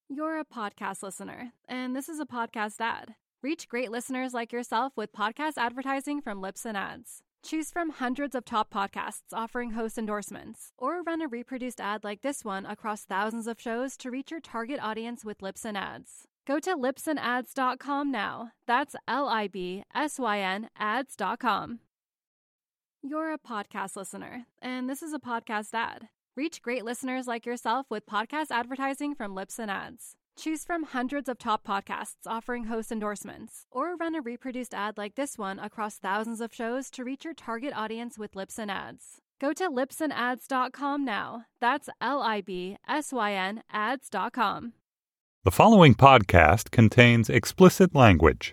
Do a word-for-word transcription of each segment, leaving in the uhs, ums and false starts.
You're a podcast listener, and this is a podcast ad. Reach great listeners like yourself with podcast advertising from Libsyn Ads. Choose from hundreds of top podcasts offering host endorsements, or run a reproduced ad like this one across thousands of shows to reach your target audience with Libsyn Ads. Go to libsyn ads dot com now. That's L I B S Y N ads dot com. You're a podcast listener, and this is a podcast ad. Reach great listeners like yourself with podcast advertising from Libsyn Ads. Choose from hundreds of top podcasts offering host endorsements, or run a reproduced ad like this one across thousands of shows to reach your target audience with Libsyn Ads. Go to libsyn ads dot com now. That's L I B S Y N ads dot com. The following podcast contains explicit language.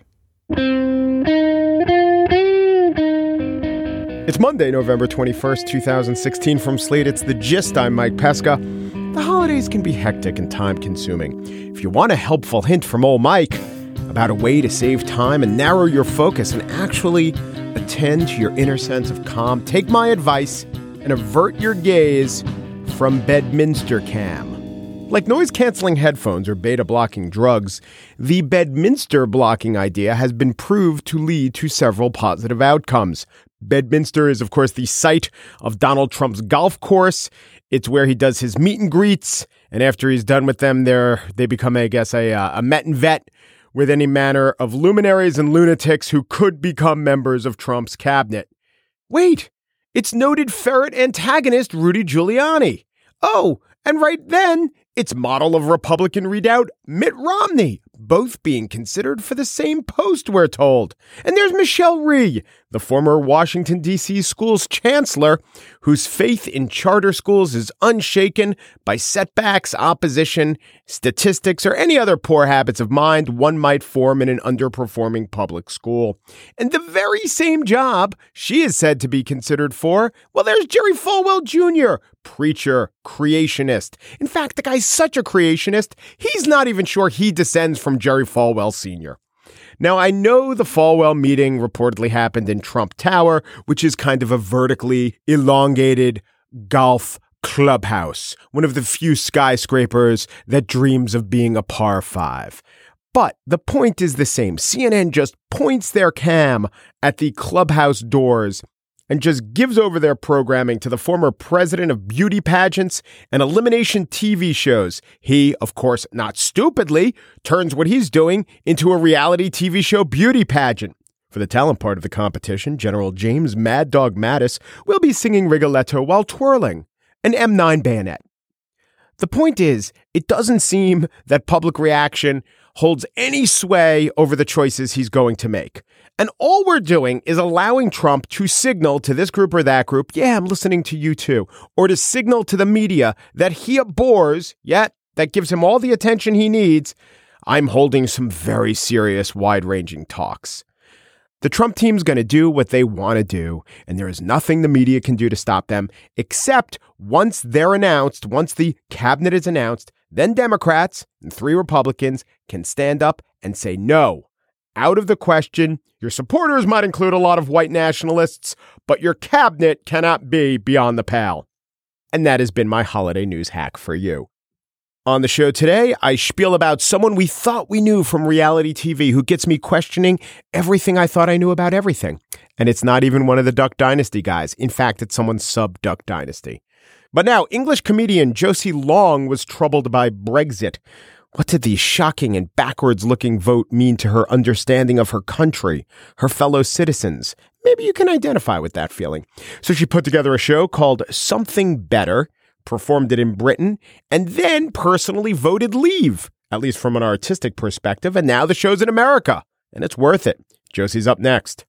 It's Monday, November twenty-first, twenty sixteen. From Slate, it's The Gist. I'm Mike Pesca. The holidays can be hectic and time-consuming. If you want a helpful hint from old Mike about a way to save time and narrow your focus and actually attend to your inner sense of calm, take my advice and avert your gaze from Bedminster Cam. Like noise-canceling headphones or beta-blocking drugs, the Bedminster blocking idea has been proved to lead to several positive outcomes. Bedminster is, of course, the site of Donald Trump's golf course. It's where he does his meet and greets, and after he's done with them, they're, they become, I guess, a, a met and vet with any manner of luminaries and lunatics who could become members of Trump's cabinet. Wait, it's noted ferret antagonist Rudy Giuliani. Oh, and right then, it's model of Republican redoubt Mitt Romney, both being considered for the same post, we're told. And there's Michelle Rhee, the former Washington, D C schools chancellor, whose faith in charter schools is unshaken by setbacks, opposition, statistics, or any other poor habits of mind one might form in an underperforming public school. And the very same job she is said to be considered for, well, there's Jerry Falwell Junior, preacher, creationist. In fact, the guy's such a creationist, he's not even sure he descends from Jerry Falwell Senior Now, I know the Falwell meeting reportedly happened in Trump Tower, which is kind of a vertically elongated golf clubhouse, one of the few skyscrapers that dreams of being a par five. But the point is the same. C N N just points their cam at the clubhouse doors and just gives over their programming to the former president of beauty pageants and elimination T V shows. He, of course, not stupidly, turns what he's doing into a reality T V show beauty pageant. For the talent part of the competition, General James Mad Dog Mattis will be singing Rigoletto while twirling an M nine bayonet. The point is, it doesn't seem that public reaction holds any sway over the choices he's going to make. And all we're doing is allowing Trump to signal to this group or that group, yeah, I'm listening to you too, or to signal to the media that he abhors, yet that gives him all the attention he needs. I'm holding some very serious, wide-ranging talks. The Trump team's going to do what they want to do, and there is nothing the media can do to stop them, except once they're announced, once the cabinet is announced, then Democrats and three Republicans can stand up and say, no, out of the question. Your supporters might include a lot of white nationalists, but your cabinet cannot be beyond the pale. And that has been my holiday news hack for you. On the show today, I spiel about someone we thought we knew from reality T V who gets me questioning everything I thought I knew about everything. And it's not even one of the Duck Dynasty guys. In fact, it's someone sub-Duck Dynasty. But now, English comedian Josie Long was troubled by Brexit. What did the shocking and backwards-looking vote mean to her understanding of her country, her fellow citizens? Maybe you can identify with that feeling. So she put together a show called Something Better, performed it in Britain, and then personally voted leave, at least from an artistic perspective, and now the show's in America, and it's worth it. Josie's up next.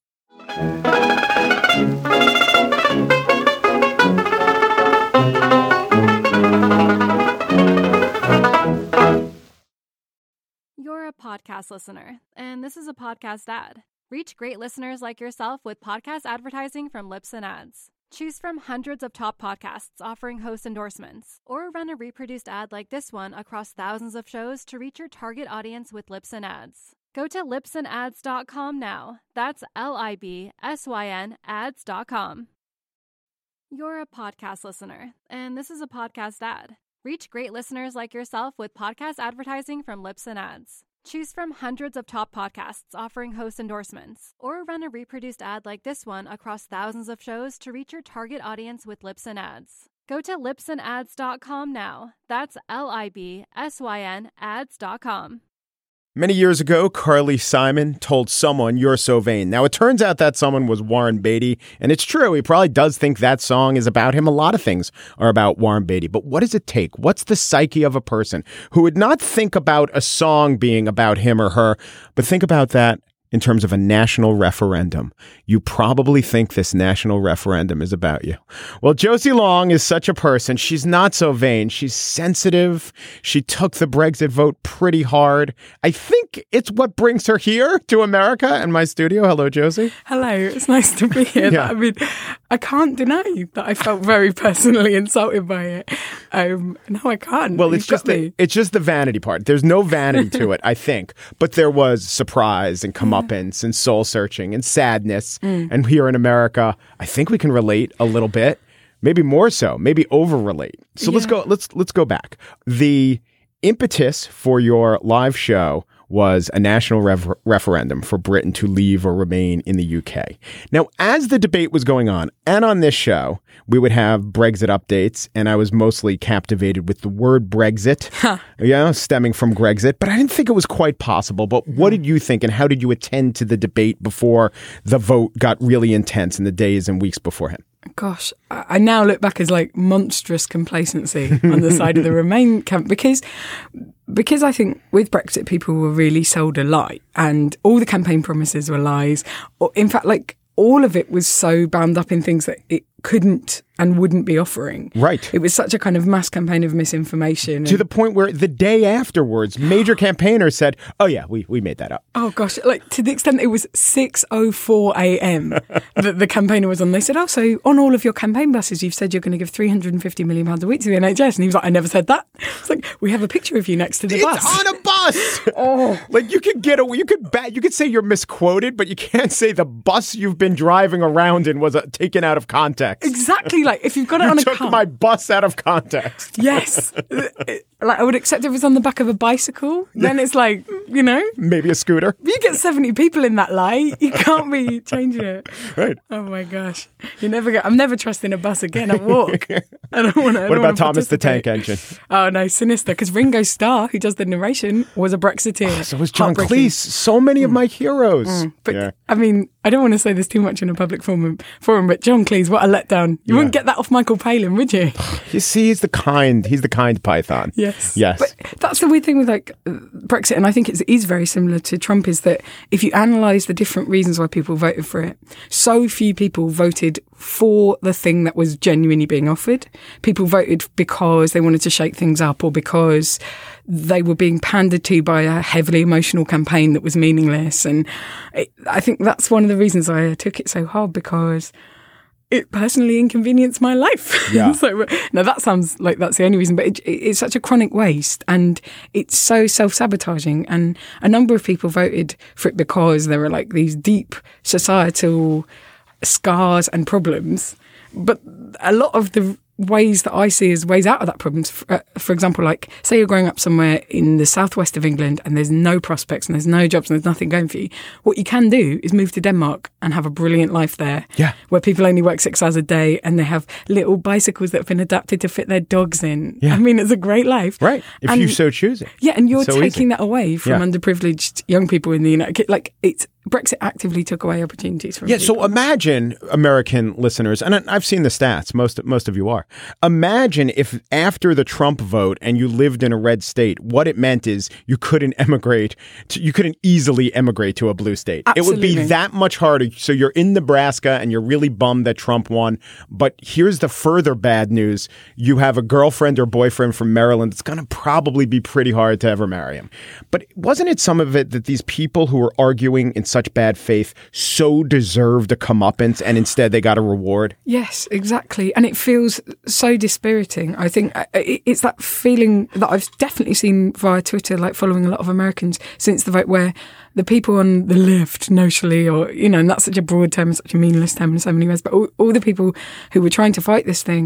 You're a podcast listener, and this is a podcast ad. Reach great listeners like yourself with podcast advertising from Libsyn Ads. Choose from hundreds of top podcasts offering host endorsements, or run a reproduced ad like this one across thousands of shows to reach your target audience with Libsyn Ads. Go to libsyn ads dot com now. That's L I B S Y N ads dot com. You're a podcast listener, and this is a podcast ad. Reach great listeners like yourself with podcast advertising from Libsyn Ads. Choose from hundreds of top podcasts offering host endorsements, or run a reproduced ad like this one across thousands of shows to reach your target audience with Libsyn Ads. Go to libsyn ads dot com now. That's L I B S Y N ads dot com. Many years ago, Carly Simon told someone, "You're so vain." Now, it turns out that someone was Warren Beatty, and it's true. He probably does think that song is about him. A lot of things are about Warren Beatty. But what does it take? What's the psyche of a person who would not think about a song being about him or her, but think about that in terms of a national referendum? You probably think this national referendum is about you. Well, Josie Long is such a person. She's not so vain. She's sensitive. She took the Brexit vote pretty hard. I think it's what brings her here to America and my studio. Hello, Josie. Hello. It's nice to be here. Yeah. I mean, I can't deny that I felt very personally insulted by it. Um, no, I can't. Well, it's You've just the, it's just the vanity part. There's no vanity to it, I think. But there was surprise and comeuppance and soul searching and sadness. Mm. And here in America, I think we can relate a little bit, maybe more so, maybe over relate. So yeah. let's go. Let's let's go back. The impetus for your live show was a national rev- referendum for Britain to leave or remain in the U K. Now, as the debate was going on, and on this show, we would have Brexit updates, and I was mostly captivated with the word Brexit, huh. yeah, stemming from Grexit, but I didn't think it was quite possible. But what did you think, and how did you attend to the debate before the vote got really intense in the days and weeks beforehand? Gosh, I now look back as like monstrous complacency on the side of the Remain camp because because I think with Brexit, people were really sold a lie and all the campaign promises were lies. Or in fact, like all of it was so bound up in things that it couldn't and wouldn't be offering. Right. It was such a kind of mass campaign of misinformation. To the point where the day afterwards, major campaigners said, oh, yeah, we, we made that up. Oh, gosh. Like, to the extent it was six oh four a.m. that the campaigner was on. They said, oh, so on all of your campaign buses, you've said you're going to give three hundred fifty million pounds a week to the N H S. And he was like, I never said that. It's like, we have a picture of you next to the it's bus. It's on a bus. oh. Like, you could get away. You could bat, you could say you're misquoted, but you can't say the bus you've been driving around in was uh, taken out of context. Exactly. Like, if you've got it you on a took car. my bus out of context. Yes. Like, I would accept if it's on the back of a bicycle. Then it's like, you know. Maybe a scooter. You get seventy people in that lie. You can't be changing it. Right. Oh, my gosh. You never get, I'm never trusting a bus again. I walk. I don't want to. What about Thomas the Tank Engine? Oh, no, sinister. Because Ringo Starr, who does the narration, was a Brexiteer. Oh, so was John Cleese. So many mm. of my heroes. Mm. But, yeah. I mean, I don't want to say this too much in a public forum, forum but John Cleese, what a letdown. You yeah. wouldn't get that off Michael Palin, would you? You see, he's the kind, he's the kind python. Yes. Yes. But that's the weird thing with like Brexit, and I think it is very similar to Trump, is that if you analyse the different reasons why people voted for it, so few people voted for the thing that was genuinely being offered. People voted because they wanted to shake things up or because they were being pandered to by a heavily emotional campaign that was meaningless. And it, I think that's one of the reasons I took it so hard, because it personally inconvenienced my life. Yeah. So, now that sounds like that's the only reason, but it, it, it's such a chronic waste and it's so self-sabotaging. And a number of people voted for it because there were like these deep societal scars and problems. But a lot of the ways that I see as ways out of that problem, for, for example, like say you're growing up somewhere in the southwest of England and there's no prospects and there's no jobs and there's nothing going for you. What you can do is move to Denmark and have a brilliant life there, yeah. where people only work six hours a day and they have little bicycles that have been adapted to fit their dogs in. Yeah. I mean, it's a great life. Right. If and, you so choose it. Yeah, and you're so taking easy. that away from yeah. underprivileged young people in the United Kingdom. Like, it's Brexit actively took away opportunities from yeah, people. so imagine, American listeners, and I've seen the stats, most most of you are. Imagine if after the Trump vote and you lived in a red state, what it meant is you couldn't emigrate, to, you couldn't easily emigrate to a blue state. Absolutely. It would be that much harder. So you're in Nebraska and you're really bummed that Trump won. But here's the further bad news. You have a girlfriend or boyfriend from Maryland. It's going to probably be pretty hard to ever marry him. But wasn't it some of it that these people who were arguing in such bad faith so deserved a comeuppance and instead they got a reward? Yes, exactly. And it feels so dispiriting. I think it's that feeling that I've definitely seen via Twitter, like following a lot of Americans since the vote, where the people on the left, notionally, or, you know, and that's such a broad term, such a meaningless term in so many ways, but all, all the people who were trying to fight this thing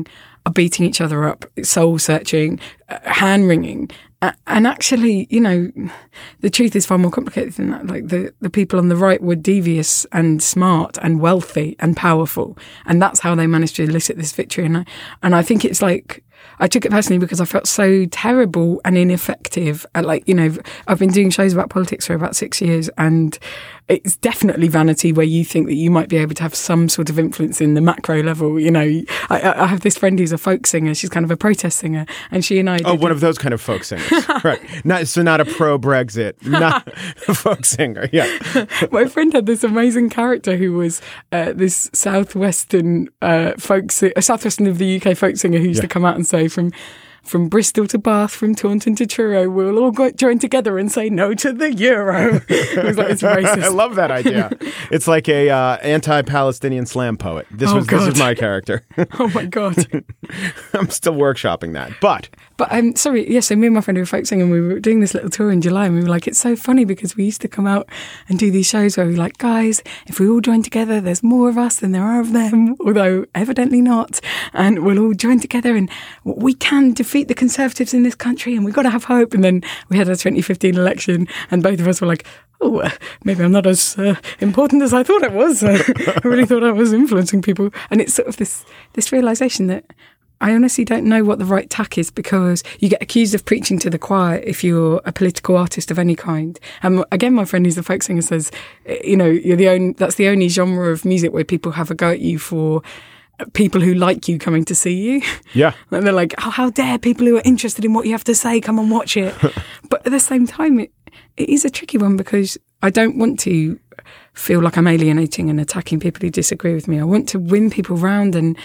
are beating each other up, soul searching, uh, hand wringing. Uh, and actually, you know, the truth is far more complicated than that. Like the, the people on the right were devious and smart and wealthy and powerful. And that's how they managed to elicit this victory. And I, and I think it's like, I took it personally because I felt so terrible and ineffective. At like, you know, I've been doing shows about politics for about six years and it's definitely vanity where you think that you might be able to have some sort of influence in the macro level. You know, I, I have this friend who's a folk singer. She's kind of a protest singer. And she and I... Oh, one of those kind of folk singers. Right. Not, so not a pro-Brexit, not a folk singer. Yeah. My friend had this amazing character who was uh, this southwestern uh, folk si- southwestern of the U K folk singer who used yeah. to come out and say from... From Bristol to Bath, from Taunton to Truro, we'll all go, join together and say no to the euro. It was like, it's racist. I love that idea. It's like a uh, anti-Palestinian slam poet. This oh, was God. This is my character. Oh my God. I'm still workshopping that, but but I'm um, sorry. Yes, yeah, so me and my friend who were folk singing, we were doing this little tour in July, and we were like, it's so funny because we used to come out and do these shows where we were like, guys, if we all join together, there's more of us than there are of them, although evidently not, and we'll all join together and we can defeat the Conservatives in this country and we've got to have hope. And then we had a twenty fifteen election and both of us were like, oh, uh, maybe I'm not as uh, important as I thought I was. Uh, I really thought I was influencing people. And it's sort of this this realisation that I honestly don't know what the right tack is because you get accused of preaching to the choir if you're a political artist of any kind. And again, my friend who's a folk singer says, you know, you're the only, that's the only genre of music where people have a go at you for people who like you coming to see you. Yeah. And they're like, oh, how dare people who are interested in what you have to say come and watch it. But at the same time, it, it is a tricky one because I don't want to feel like I'm alienating and attacking people who disagree with me. I want to win people round and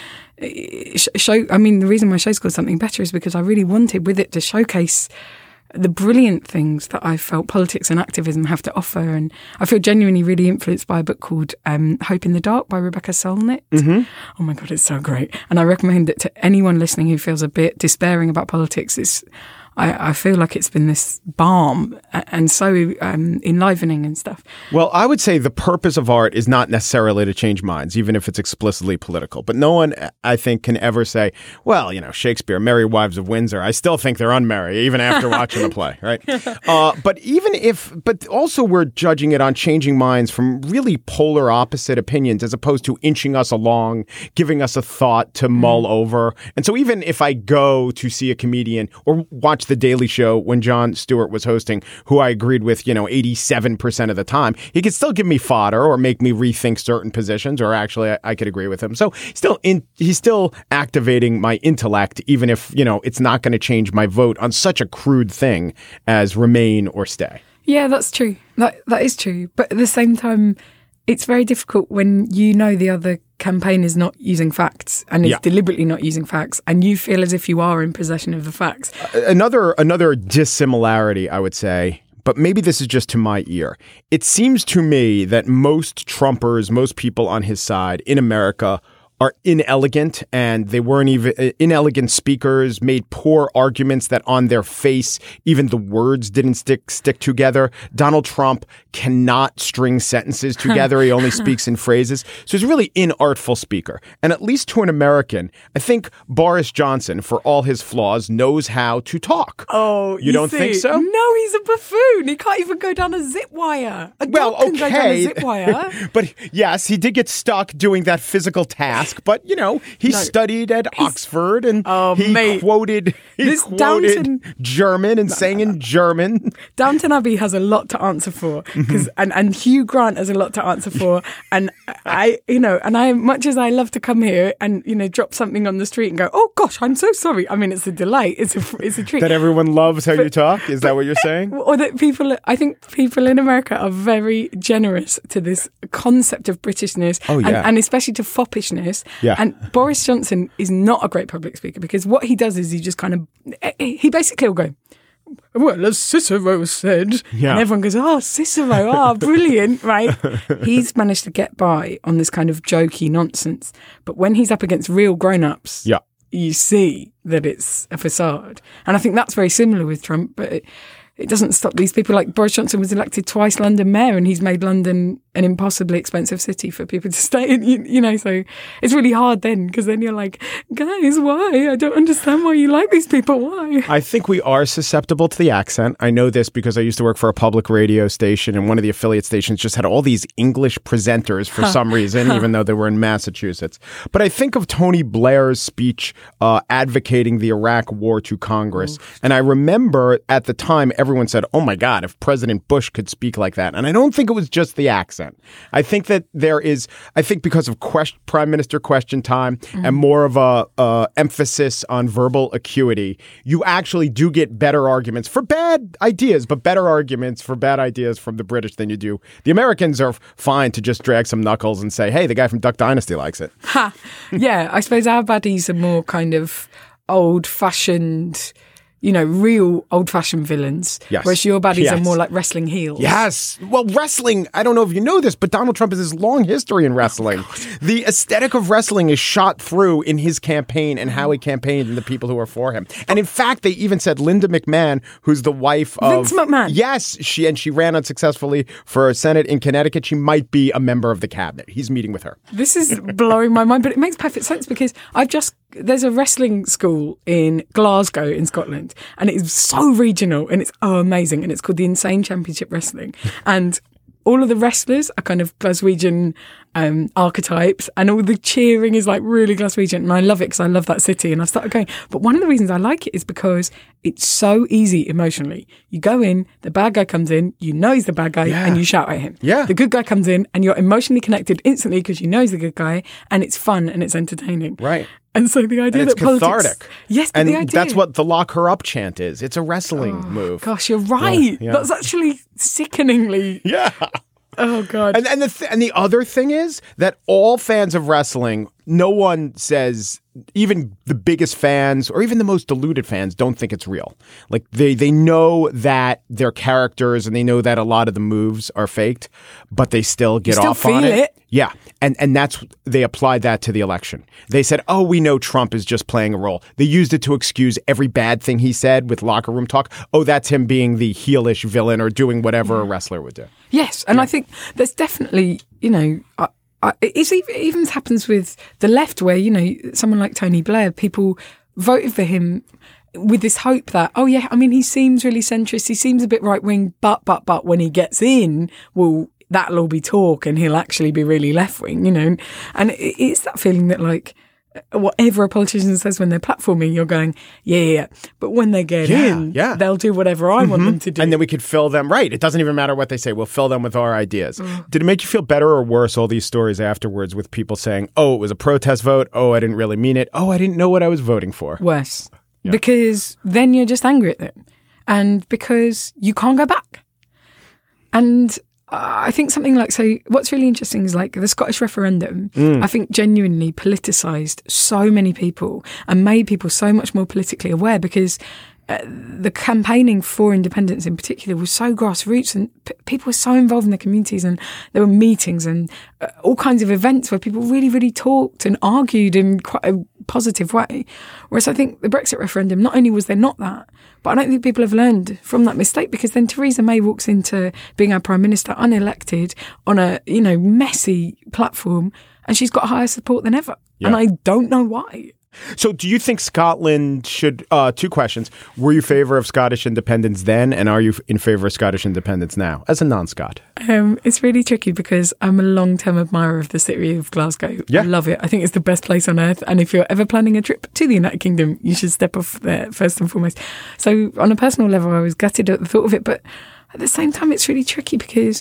show. I mean, the reason my show's called Something Better is because I really wanted with it to showcase the brilliant things that I felt politics and activism have to offer. And I feel genuinely really influenced by a book called um, Hope in the Dark by Rebecca Solnit. Mm-hmm. Oh my God, it's so great. And I recommend it to anyone listening who feels a bit despairing about politics. It's I, I feel like it's been this balm and so um, enlivening and stuff. Well, I would say the purpose of art is not necessarily to change minds, even if it's explicitly political. But no one, I think, can ever say, well, you know, Shakespeare, Merry Wives of Windsor, I still think they're unmerry, even after watching the play, right? Uh, but even if, but also we're judging it on changing minds from really polar opposite opinions as opposed to inching us along, giving us a thought to mull mm. over. And so even if I go to see a comedian or watch The Daily Show when Jon Stewart was hosting, who I agreed with, you know, eighty-seven percent of the time, he could still give me fodder or make me rethink certain positions, or actually I, I could agree with him. So still in, he's still activating my intellect, even if, you know, it's not going to change my vote on such a crude thing as remain or stay. Yeah, that's true. That That is true. But at the same time, it's very difficult when you know the other campaign is not using facts and is yeah. deliberately not using facts, and you feel as if you are in possession of the facts. Uh, another another dissimilarity, I would say, but maybe this is just to my ear. It seems to me that most Trumpers, most people on his side in America are inelegant, and they weren't even uh, inelegant speakers, made poor arguments that on their face, even the words didn't stick stick together. Donald Trump cannot string sentences together. He only speaks in phrases. So he's a really inartful speaker. And at least to an American, I think Boris Johnson, for all his flaws, knows how to talk. Oh, you, you don't see. think so? No, he's a buffoon. He can't even go down a zip wire. A well, dog can okay. go down a zip wire. But yes, he did get stuck doing that physical task. But, you know, he no, studied at Oxford and oh, he mate. quoted, he this quoted Downton, German and no, sang no, no. in German. Downton Abbey has a lot to answer for, because and, and Hugh Grant has a lot to answer for. And I, you know, and I, much as I love to come here and, you know, drop something on the street and go, oh, gosh, I'm so sorry. I mean, it's a delight. It's a, it's a treat. That everyone loves how but, you talk? Is that what you're saying? Or that people, I think people in America are very generous to this concept of Britishness oh, yeah. and, and especially to foppishness. Yeah. And Boris Johnson is not a great public speaker, because what he does is he just kind of, he basically will go, well, as Cicero said, yeah. and everyone goes, oh, Cicero, oh, brilliant, right? He's managed to get by on this kind of jokey nonsense. But when he's up against real grown-ups, yeah. you see that it's a facade. And I think that's very similar with Trump, but it, it doesn't stop these people. Like Boris Johnson was elected twice London mayor, and he's made London an impossibly expensive city for people to stay in, you, you know, so it's really hard then, because then you're like, guys, why? I don't understand why you like these people. Why? I think we are susceptible to the accent. I know this because I used to work for a public radio station, and one of the affiliate stations just had all these English presenters for huh. some reason, huh. even though they were in Massachusetts. But I think of Tony Blair's speech uh, advocating the Iraq war to Congress. Ooh. And I remember at the time, everyone said, oh my God, if President Bush could speak like that. And I don't think it was just the accent. I think that there is, I think because of question, Prime Minister question time mm-hmm. and more of a uh, emphasis on verbal acuity, you actually do get better arguments for bad ideas, but better arguments for bad ideas from the British than you do. The Americans are fine to just drag some knuckles and say, hey, the guy from Duck Dynasty likes it. Ha! Yeah, I suppose our baddies are more kind of old-fashioned, you know, real old-fashioned villains. Yes. Whereas your baddies yes. are more like wrestling heels. Yes. Well, wrestling, I don't know if you know this, but Donald Trump has this long history in wrestling. Oh, the aesthetic of wrestling is shot through in his campaign and how he campaigned and the people who are for him. And in fact, they even said Linda McMahon, who's the wife of... Vince McMahon. Yes. She, and she ran unsuccessfully for Senate in Connecticut. She might be a member of the cabinet. He's meeting with her. This is blowing my mind, but it makes perfect sense because I've just... There's a wrestling school in Glasgow in Scotland, and it is so regional and it's oh, amazing. And it's called the Insane Championship Wrestling. And all of the wrestlers are kind of Glaswegian um, archetypes, and all the cheering is like really Glaswegian. And I love it because I love that city, and I've started going. But one of the reasons I like it is because it's so easy emotionally. You go in, the bad guy comes in, you know he's the bad guy, yeah. and you shout at him. Yeah. The good guy comes in, and you're emotionally connected instantly because you know he's the good guy, and it's fun and it's entertaining. Right. And so the idea and it's that politics... cathartic. Yes, but and the idea... that's what the lock her up chant is. It's a wrestling oh, move. Gosh, you're right. Yeah, yeah. That's actually sickeningly... Yeah. Oh, God. And, and, the th- and the other thing is that all fans of wrestling, no one says, even the biggest fans or even the most deluded fans don't think it's real. Like they, they know that they're characters and they know that a lot of the moves are faked, but they still get you still off feel on it. it. Yeah. And and that's, they applied that to the election. They said, oh, we know Trump is just playing a role. They used it to excuse every bad thing he said with locker room talk. Oh, that's him being the heelish villain or doing whatever yeah. a wrestler would do. Yes. And yeah. I think there's definitely, you know, I, I, it's even, it even happens with the left where, you know, someone like Tony Blair, people voted for him with this hope that, oh, yeah, I mean, he seems really centrist. He seems a bit right wing, but, but, but when he gets in, well, that'll all be talk and he'll actually be really left wing, you know. And it's that feeling that, like, whatever a politician says when they're platforming, you're going, yeah, yeah, yeah. But when they get yeah, in, yeah. they'll do whatever I mm-hmm. want them to do. And then we could fill them, right. It doesn't even matter what they say. We'll fill them with our ideas. Mm. Did it make you feel better or worse, all these stories afterwards with people saying, oh, it was a protest vote. Oh, I didn't really mean it. Oh, I didn't know what I was voting for. Worse. Yeah. Because then you're just angry at them. And because you can't go back. And I think something like, so what's really interesting is like the Scottish referendum, mm. I think genuinely politicised so many people and made people so much more politically aware because uh, the campaigning for independence in particular was so grassroots and p- people were so involved in their communities, and there were meetings and uh, all kinds of events where people really, really talked and argued in quite a positive way. Whereas I think the Brexit referendum, not only was there not that, but I don't think people have learned from that mistake, because then Theresa May walks into being our Prime Minister unelected on a, you know, messy platform, and she's got higher support than ever. Yeah. And I don't know why. So do you think Scotland should, uh, two questions. Were you in favor of Scottish independence then, and are you in favor of Scottish independence now, as a non-Scot? Um, it's really tricky because I'm a long-term admirer of the city of Glasgow. Yeah. I love it. I think it's the best place on earth. And if you're ever planning a trip to the United Kingdom, you should step off there first and foremost. So on a personal level, I was gutted at the thought of it. But at the same time, it's really tricky because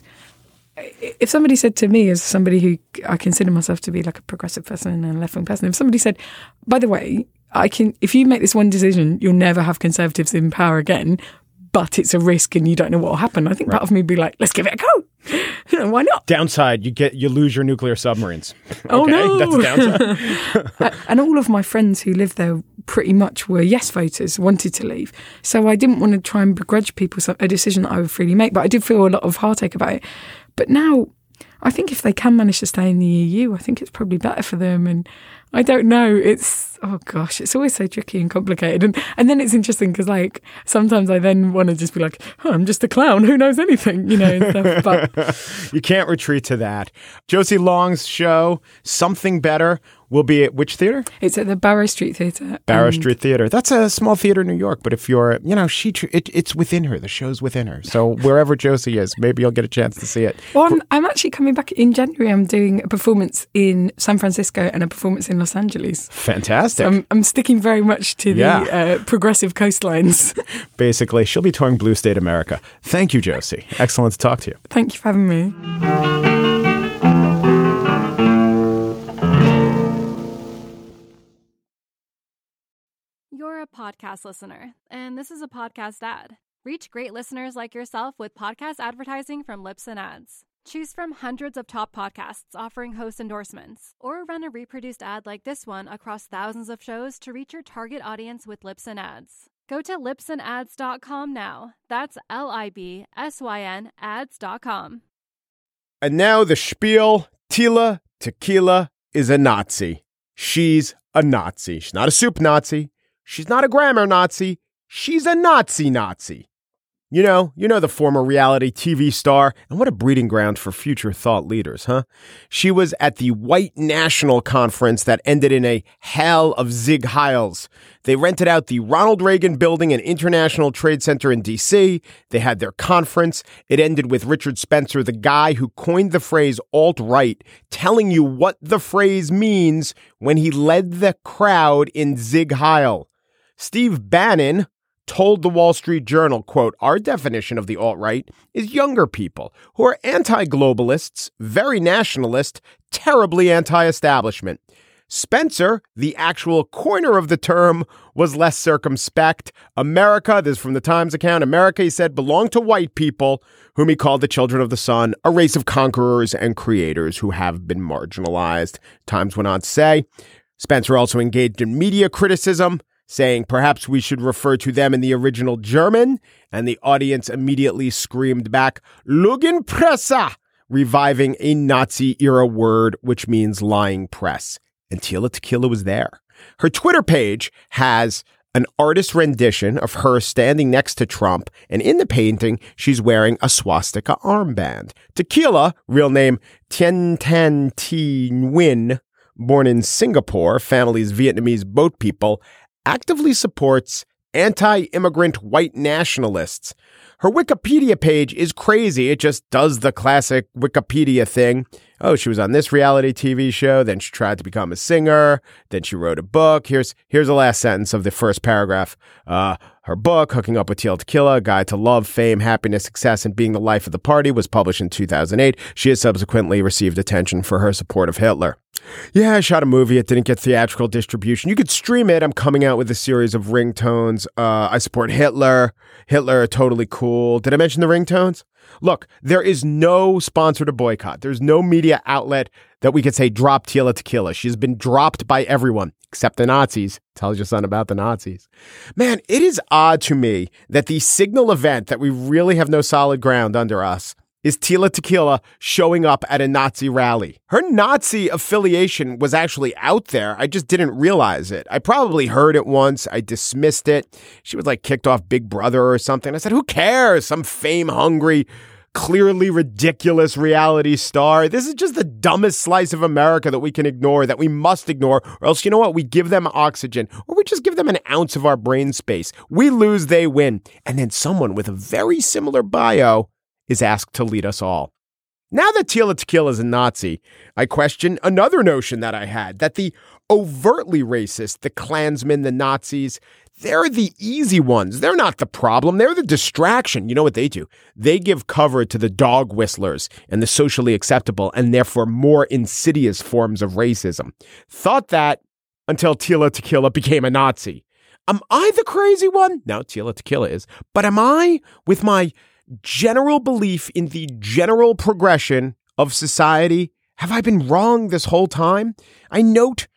if somebody said to me, as somebody who I consider myself to be like a progressive person and a left-wing person, if somebody said, by the way, I can, if you make this one decision, you'll never have Conservatives in power again, but it's a risk and you don't know what will happen, I think right. part of me would be like, let's give it a go. You know, why not? Downside, you get you lose your nuclear submarines. Oh, okay, no. That's a downside. And all of my friends who lived there pretty much were yes voters, wanted to leave. So I didn't want to try and begrudge people a decision that I would freely make, but I did feel a lot of heartache about it. But now I think if they can manage to stay in the E U, I think it's probably better for them. And I don't know. It's, oh gosh, it's always so tricky and complicated. And and then it's interesting because, like, sometimes I then want to just be like, oh, I'm just a clown. Who knows anything, you know, and stuff. But you can't retreat to that. Josie Long's show, Something Better, will be at which theater? It's at the Barrow Street Theatre. Barrow Street Theatre. That's a small theater in New York, but if you're, you know, she it, it's within her. The show's within her. So wherever Josie is, maybe you'll get a chance to see it. Well, I'm, I'm actually coming back in January. I'm doing a performance in San Francisco and a performance in Los Angeles. Fantastic. So I'm, I'm sticking very much to the Yeah. uh, progressive coastlines. Basically, she'll be touring Blue State America. Thank you, Josie. Excellent to talk to you. Thank you for having me. You're a podcast listener, and this is a podcast ad. Reach great listeners like yourself with podcast advertising from Libsyn Ads. Choose from hundreds of top podcasts offering host endorsements, or run a reproduced ad like this one across thousands of shows to reach your target audience with Libsyn Ads. Go to libsyn ads dot com now. That's L I B S Y N ads dot com. And now the spiel. Tila Tequila is a Nazi. She's a Nazi. She's not a soup Nazi. She's not a grammar Nazi. She's a Nazi Nazi. You know, you know the former reality T V star, and what a breeding ground for future thought leaders, huh? She was at the White National Conference that ended in a hell of Zig Heils. They rented out the Ronald Reagan Building and International Trade Center in D C. They had their conference. It ended with Richard Spencer, the guy who coined the phrase alt-right, telling you what the phrase means when he led the crowd in Zig Heil. Steve Bannon told the Wall Street Journal, quote, our definition of the alt-right is younger people who are anti-globalists, very nationalist, terribly anti-establishment. Spencer, the actual coiner of the term, was less circumspect. America, this is from the Times account, America, he said, belonged to white people, whom he called the children of the sun, a race of conquerors and creators who have been marginalized. Times went on to say, Spencer also engaged in media criticism, saying perhaps we should refer to them in the original German, and the audience immediately screamed back, Lügenpresse, reviving a Nazi-era word which means lying press. And Tila Tequila was there. Her Twitter page has an artist rendition of her standing next to Trump, and in the painting, she's wearing a swastika armband. Tequila, real name Tien Tan Thi Nguyen, born in Singapore, family's Vietnamese boat people, actively supports anti-immigrant white nationalists. Her Wikipedia page is crazy. It just does the classic Wikipedia thing. Oh, she was on this reality T V show. Then she tried to become a singer. Then she wrote a book. Here's here's the last sentence of the first paragraph. Uh, her book, Hooking Up with Tila Tequila, A Guide to Love, Fame, Happiness, Success, and Being the Life of the Party, was published in two thousand eight. She has subsequently received attention for her support of Hitler. Yeah, I shot a movie. It didn't get theatrical distribution. You could stream it. I'm coming out with a series of ringtones. Uh, I support Hitler. Hitler, totally cool. Did I mention the ringtones? Look, there is no sponsor to boycott. There's no media outlet that we could say drop Tila Tequila. She's been dropped by everyone except the Nazis. Tells your son about the Nazis. Man, it is odd to me that the signal event that we really have no solid ground under us is Tila Tequila showing up at a Nazi rally. Her Nazi affiliation was actually out there. I just didn't realize it. I probably heard it once. I dismissed it. She was like kicked off Big Brother or something. I said, who cares? Some fame-hungry, clearly ridiculous reality star. This is just the dumbest slice of America that we can ignore, that we must ignore, or else, you know what? We give them oxygen, or we just give them an ounce of our brain space. We lose, they win. And then someone with a very similar bio is asked to lead us all. Now that Tila Tequila is a Nazi, I question another notion that I had, that the overtly racist, the Klansmen, the Nazis, they're the easy ones. They're not the problem. They're the distraction. You know what they do? They give cover to the dog whistlers and the socially acceptable and therefore more insidious forms of racism. Thought that until Tila Tequila became a Nazi. Am I the crazy one? No, Tila Tequila is. But am I, with my general belief in the general progression of society, have I been wrong this whole time? I note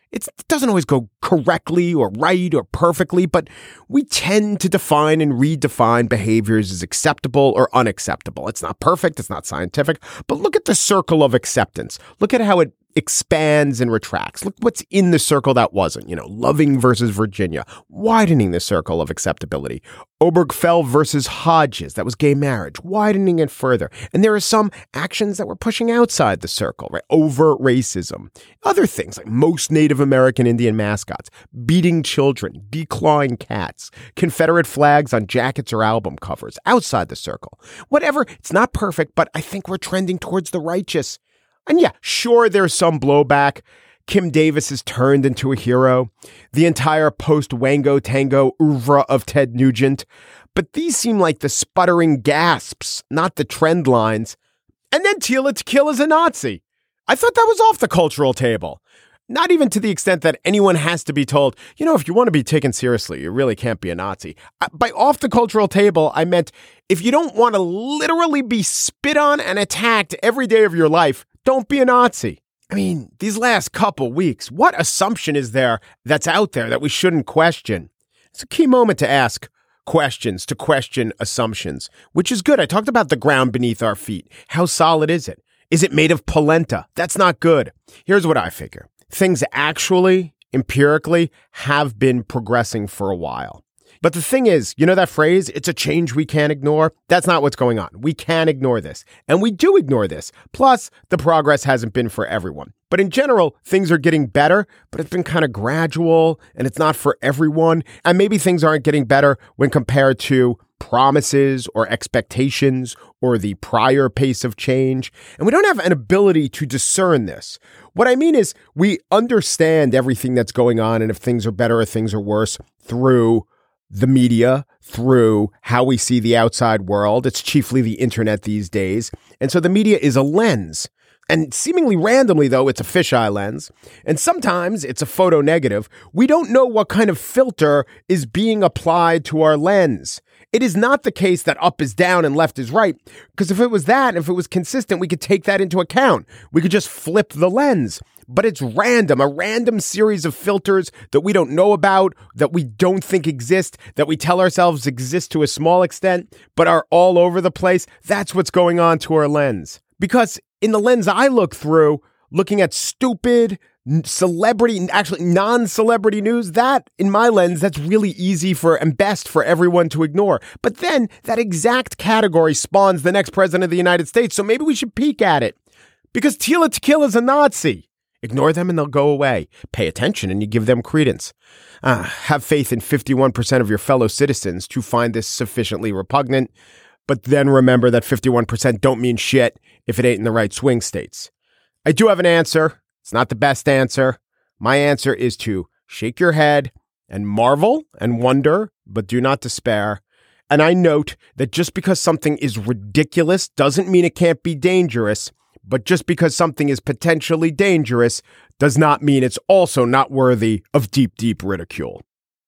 It's, it doesn't always go correctly or right or perfectly, but we tend to define and redefine behaviors as acceptable or unacceptable. It's not perfect. It's not scientific. But look at the circle of acceptance. Look at how it expands and retracts. Look what's in the circle that wasn't. You know, Loving versus Virginia, widening the circle of acceptability. Obergefell versus Hodges, that was gay marriage, widening it further. And there are some actions that were pushing outside the circle, right? Overt racism. Other things like most Native American Indian mascots, beating children, declawing cats, Confederate flags on jackets or album covers, outside the circle. Whatever, it's not perfect, but I think we're trending towards the righteous. And yeah, sure, there's some blowback. Kim Davis is turned into a hero. The entire post-Wango Tango oeuvre of Ted Nugent. But these seem like the sputtering gasps, not the trend lines. And then Tila Tequila's a Nazi. I thought that was off the cultural table. Not even to the extent that anyone has to be told, you know, if you want to be taken seriously, you really can't be a Nazi. By off the cultural table, I meant if you don't want to literally be spit on and attacked every day of your life, don't be a Nazi. I mean, these last couple weeks, what assumption is there that's out there that we shouldn't question? It's a key moment to ask questions, to question assumptions, which is good. I talked about the ground beneath our feet. How solid is it? Is it made of polenta? That's not good. Here's what I figure. Things actually, empirically, have been progressing for a while. But the thing is, you know that phrase, it's a change we can't ignore? That's not what's going on. We can't ignore this. And we do ignore this. Plus, the progress hasn't been for everyone. But in general, things are getting better, but it's been kind of gradual, and it's not for everyone. And maybe things aren't getting better when compared to promises or expectations or the prior pace of change. And we don't have an ability to discern this. What I mean is we understand everything that's going on and if things are better or things are worse through the media, through how we see the outside world. It's chiefly the internet these days. And so the media is a lens. And seemingly randomly, though, it's a fisheye lens. And sometimes it's a photo negative. We don't know what kind of filter is being applied to our lens. It is not the case that up is down and left is right. Because if it was that, if it was consistent, we could take that into account. We could just flip the lens. But it's random, a random series of filters that we don't know about, that we don't think exist, that we tell ourselves exist to a small extent, but are all over the place. That's what's going on to our lens. Because in the lens I look through, looking at stupid celebrity, actually non-celebrity news, that, in my lens, that's really easy for and best for everyone to ignore. But then that exact category spawns the next president of the United States, so maybe we should peek at it. Because Tila Tequila's a Nazi. Ignore them and they'll go away. Pay attention and you give them credence. Uh, have faith in fifty-one percent of your fellow citizens to find this sufficiently repugnant. But then remember that fifty-one percent don't mean shit if it ain't in the right swing states. I do have an answer. It's not the best answer. My answer is to shake your head and marvel and wonder, but do not despair. And I note that just because something is ridiculous doesn't mean it can't be dangerous. But just because something is potentially dangerous does not mean it's also not worthy of deep, deep ridicule.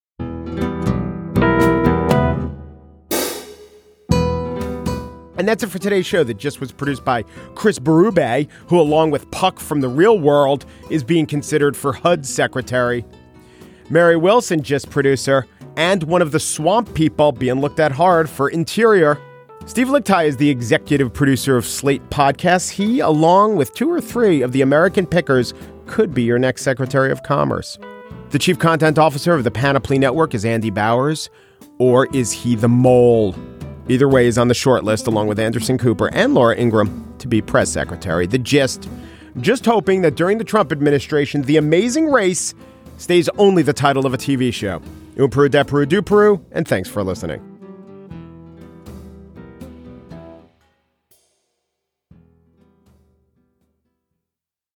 And that's it for today's show that just was produced by Chris Berube, who, along with Puck from The Real World, is being considered for H U D's secretary. Mary Wilson, just producer, and one of the swamp people being looked at hard for interior. Steve Lickteig is the executive producer of Slate Podcasts. He, along with two or three of the American pickers, could be your next Secretary of Commerce. The chief content officer of the Panoply Network is Andy Bowers, or is he the mole? Either way, he's on the short list, along with Anderson Cooper and Laura Ingraham, to be press secretary. The gist, just hoping that during the Trump administration, The Amazing Race stays only the title of a T V show. Un Peru de Peru du Peru, and thanks for listening.